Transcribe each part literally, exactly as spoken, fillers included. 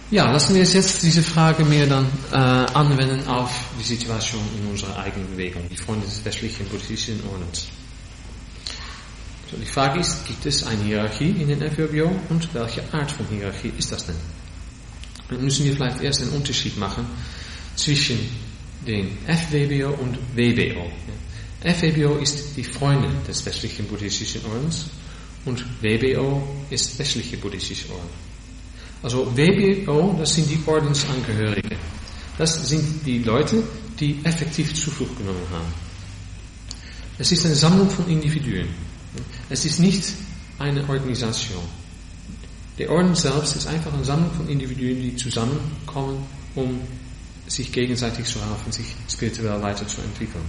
Ja, lassen wir uns jetzt diese Frage mehr dann äh, anwenden auf die Situation in unserer eigenen Bewegung, die Freunde des westlichen buddhistischen Ordens. So, die Frage ist, gibt es eine Hierarchie in den F W B O und welche Art von Hierarchie ist das denn? Dann müssen wir vielleicht erst einen Unterschied machen zwischen den F W B O und W B O. F W B O ist die Freunde des westlichen buddhistischen Ordens und W B O ist westliche buddhistische Orden. Also W B O, das sind die Ordensangehörige. Das sind die Leute, die effektiv Zuflucht genommen haben. Es ist eine Sammlung von Individuen. Es ist nicht eine Organisation. Der Orden selbst ist einfach eine Sammlung von Individuen, die zusammenkommen, um sich gegenseitig zu helfen, sich spirituell weiterzuentwickeln.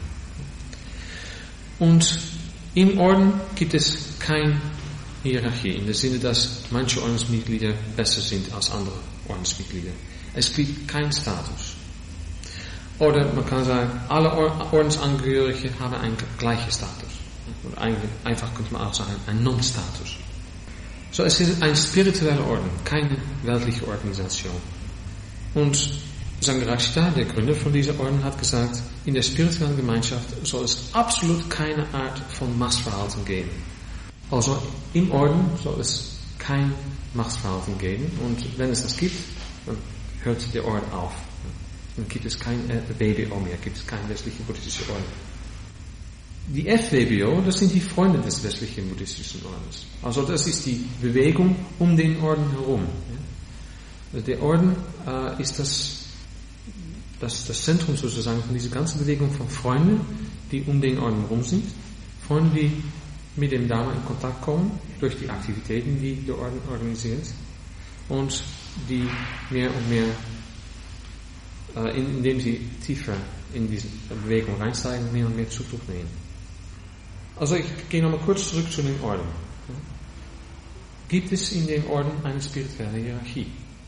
Und im Orden gibt es keine Hierarchie, in dem Sinne, dass manche Ordensmitglieder besser sind als andere Ordensmitglieder. Es gibt keinen Status. Oder man kann sagen, alle Ordensangehörige haben einen gleichen Status. Oder einfach könnte man auch sagen, einen Non-Status. So, es ist ein spiritueller Orden, keine weltliche Organisation. Und Sangharakshita, der Gründer von dieser Orden, hat gesagt, in der spirituellen Gemeinschaft soll es absolut keine Art von Machtverhalten geben. Also im Orden soll es kein Machtverhalten geben und wenn es das gibt, dann hört der Orden auf. Dann gibt es kein W B O mehr, gibt es kein westliche buddhistische Orden. Die F W B O, das sind die Freunde des westlichen buddhistischen Ordens. Also das ist die Bewegung um den Orden herum. Der Orden äh, ist das, das, das Zentrum sozusagen von dieser ganzen Bewegung von Freunden, die um den Orden herum sind. Freunde, die mit dem Dharma in Kontakt kommen, durch die Aktivitäten, die der Orden organisiert, und die mehr und mehr, äh, indem sie tiefer in diese Bewegung reinsteigen, mehr und mehr Zuflucht nehmen. Also ich gehe nochmal kurz zurück zu den Orden. Gibt es in den Orden eine spirituelle Hierarchie?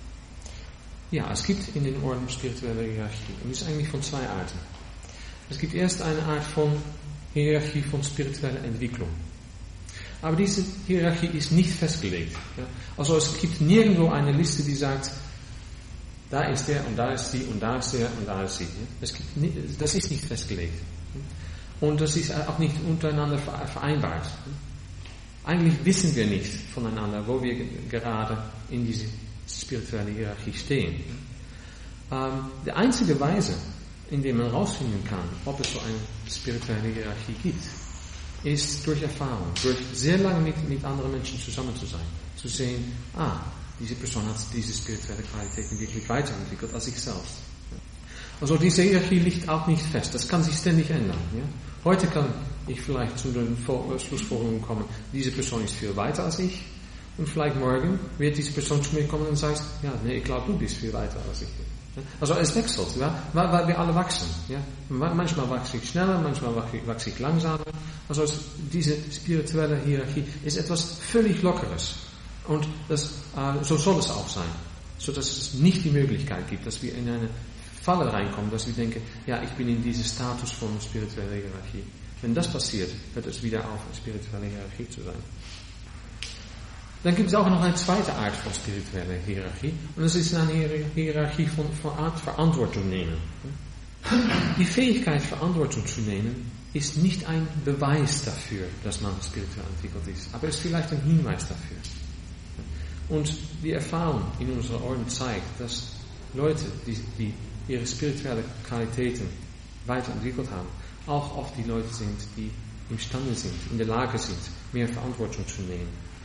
Ja, es gibt in den Orden spirituelle Hierarchie, und die ist eigentlich von zwei Arten. Es gibt erst eine Art von Hierarchie von spiritueller Entwicklung. Aber diese Hierarchie ist nicht festgelegt. Ja? Also es gibt nirgendwo eine Liste, die sagt, da ist der und da ist sie und da ist der und da ist sie. Ja? Es gibt nicht, das ist nicht festgelegt. Und das ist auch nicht untereinander vereinbart. Eigentlich wissen wir nicht voneinander, wo wir gerade in diese spirituelle Hierarchie stehen. Ähm, die einzige Weise, in der man herausfinden kann, ob es so eine spirituelle Hierarchie gibt, ist durch Erfahrung, durch sehr lange mit, mit anderen Menschen zusammen zu sein, zu sehen, ah, diese Person hat diese spirituelle Qualitäten wirklich weiterentwickelt als ich selbst. Also diese Hierarchie liegt auch nicht fest, das kann sich ständig ändern. Ja? Heute kann ich vielleicht zu den Schlussfolgerungen kommen, diese Person ist viel weiter als ich, und vielleicht morgen wird diese Person zu mir kommen und sagt, ja, nee, ich glaube, du bist viel weiter als ich. Also es wechselt, ja? weil, weil wir alle wachsen. Ja? Manchmal wachse ich schneller, manchmal wachse ich langsamer. Also diese spirituelle Hierarchie ist etwas völlig Lockeres. Und das, äh, so soll es auch sein. Sodass es nicht die Möglichkeit gibt, dass wir in eine Falle reinkommen, dass wir denken, ja, ich bin in diesem Status von spiritueller Hierarchie. Wenn das passiert, hört es wieder auf, eine spirituelle Hierarchie zu sein. Dann gibt es auch noch eine zweite Art von spiritueller Hierarchie, und das ist eine Hierarchie von, von Art Verantwortung nehmen. Die Fähigkeit, Verantwortung zu nehmen, ist nicht ein Beweis dafür, dass man spirituell entwickelt ist, aber ist vielleicht ein Hinweis dafür. Und die Erfahrung in unserer Orden zeigt, dass Leute, die, die ihre spirituellen Qualitäten weiterentwickelt haben, auch oft die Leute sind, die imstande sind, in der Lage sind, mehr Verantwortung zu nehmen